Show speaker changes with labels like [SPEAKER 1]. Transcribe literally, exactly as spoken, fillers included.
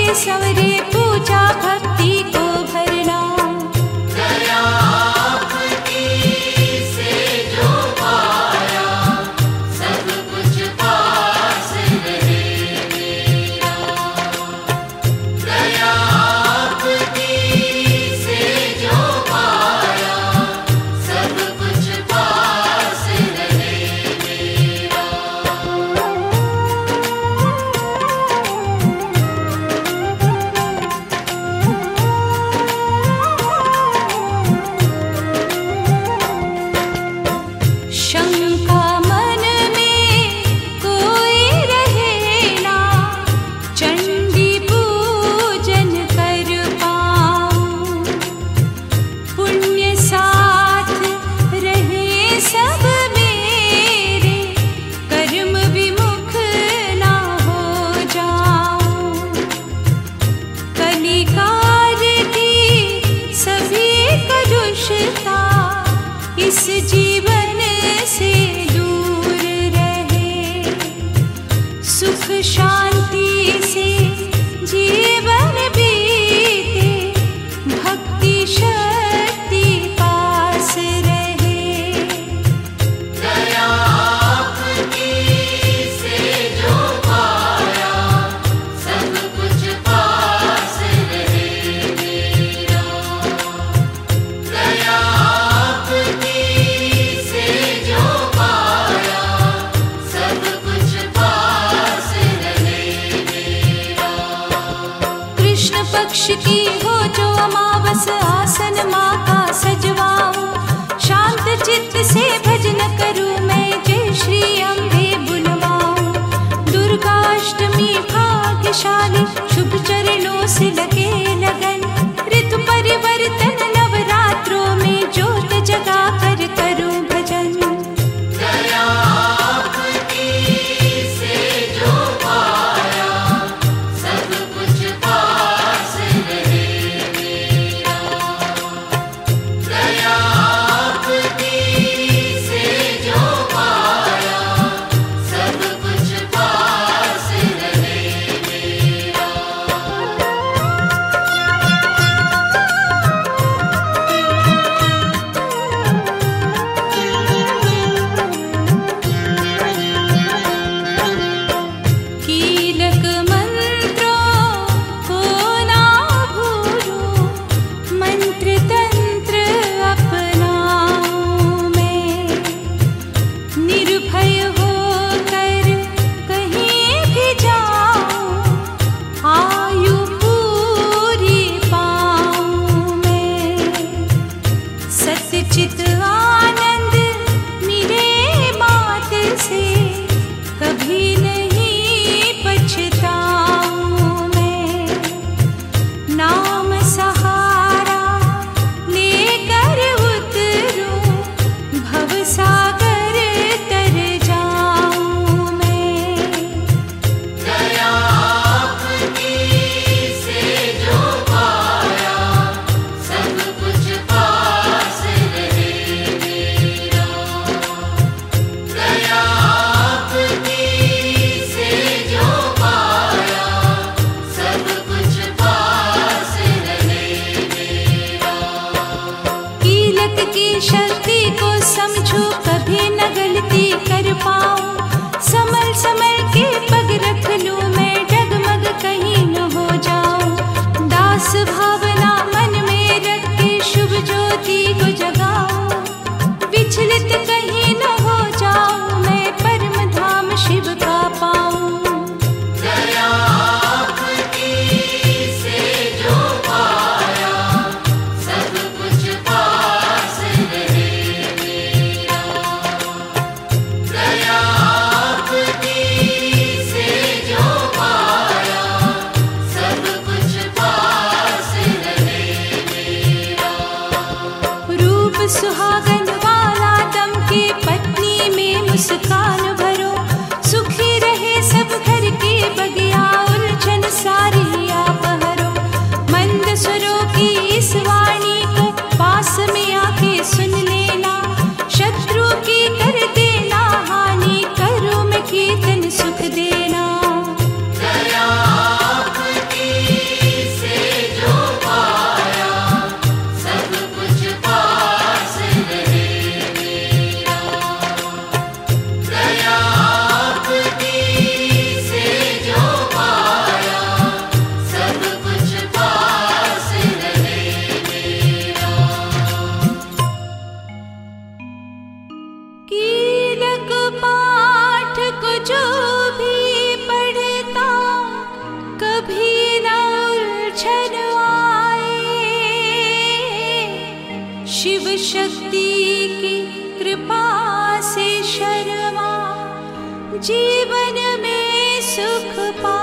[SPEAKER 1] सवरे पूजा भक्ति को भरना।
[SPEAKER 2] दया आपकी से जो पाया, सब कुछ पास रहे मेरा। दया आपकी से जो पाया, सब कुछ पास रहे मेरा।
[SPEAKER 1] शंका मन में कोई रहे ना, चंडी पूजन कर पाऊं। पुण्य साथ रहे सब मेरे, कर्म विमुख ना हो जाऊं। कलिकाल की सभी कलुषता इस जीवन से दूर रहे। सुख शांति से जीवन बीते, भक्ति शक्ति पास रहे।
[SPEAKER 2] दया आपकी से जो पाया, सब कुछ पास रहे मेरा। दया आपकी से जो पाया, सब कुछ पास रहे मेरा।
[SPEAKER 1] कृष्ण पक्ष की हो जो अमावस, आसन माँ का सजवाऊं। शांत चित्त से भजन करूं मैं, जय श्री अम्बे बुलवाऊं। दुर्गाष्टमी भाग्यशाली, शुभ चरणों से लगे लगन। ऋतु परिवर्तन नवरात्रों में, ज्योत जगा कर करूं भजन।
[SPEAKER 2] दया आपकी से जो पाया, सब कुछ पास रहे मेरा। दया आपकी से जो पाया, सब कुछ पास रहे मेरा।
[SPEAKER 1] शक्ति की कृपा से शर्मा जीवन में सुख पा